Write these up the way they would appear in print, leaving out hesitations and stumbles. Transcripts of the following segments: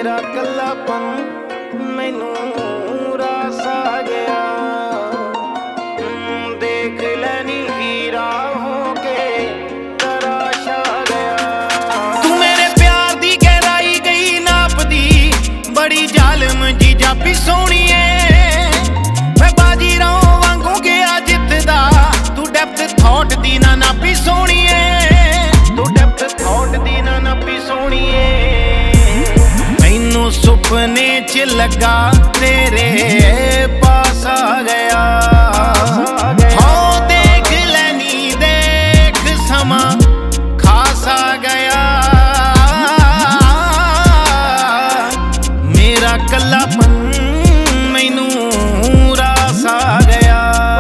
मेरा कल्लापन मैनू रास आ गया। देख लैनी हीरा होके तराश आ गया। तू मेरे प्यार दी गहराई गई नापदी, बड़ी जालिम जी जापी सोहणीए। मैं बाजी राहों वांगू गया जितदा, तू डेप्थ थॉट दी ना नापी सोहणीए। तू डेप्थ थॉट दी ना नापी सोहणीए। मैनू सुपने च लगा तेरे पास आ गया। हाँ देख लैनी देख समा खास आ गया। मेरा कल्लापन मैनू रास आ गया।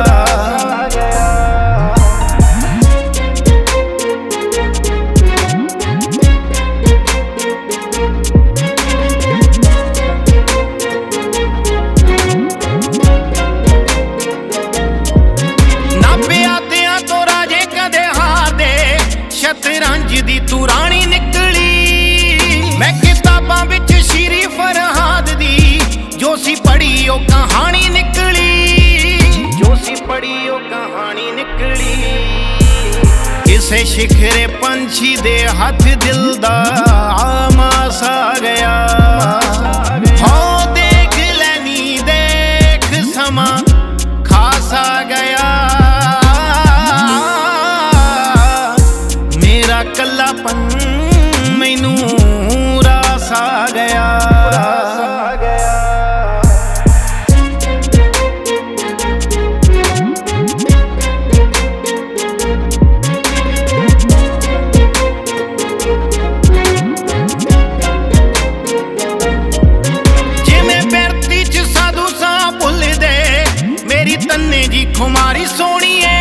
शतरंज दी तू राणी निकली, मैं किताबां विच श्री फरहाद दी जो सी पढ़ी ओ कहानी निकली। जो सी पढ़ी ओ कहानी निकली। किसे शिखरे पंछी दे हथ दिल दा आमास आ गया। हाँ देख लैनी देख समा खास आ गया। कल्लापन मैनू रास आ गया। जिवें बैरती च साधु सा भुल दे, मेरी तन्ने जी खुमारी सोहणीए।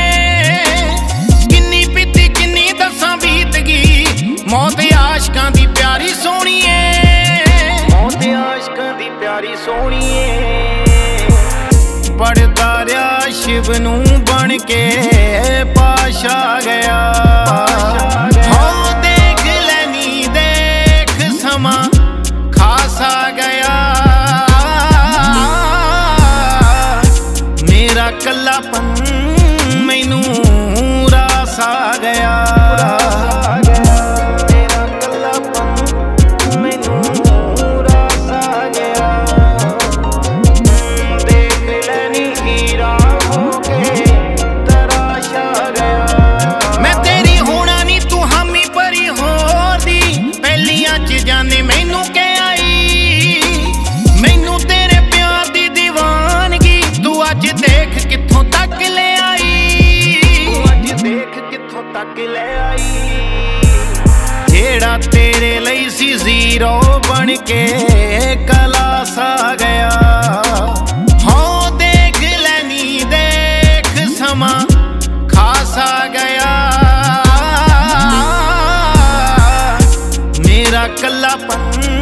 मौत आशकां दी प्यारी सोहणीए। मौत आशकां दी प्यारी सोहणीए। पढ़दा रहा शिव नू बन के पाश आ गया। हाँ देख लैनी देख समा खास आ गया। मेरा कल्लापन मैनू रास आ गया। जाने मैनू के आई, मैनू तेरे प्यार दी दीवानगी तू अज देख कित्थों तक ले आई। तू अज देख कित्थों तक ले आई। जेड़ा तेरे लई सी जीरो बन के क्लास आ गया। हाँ देख लैनी देख समा खास आ गया। मेरा कल्लापन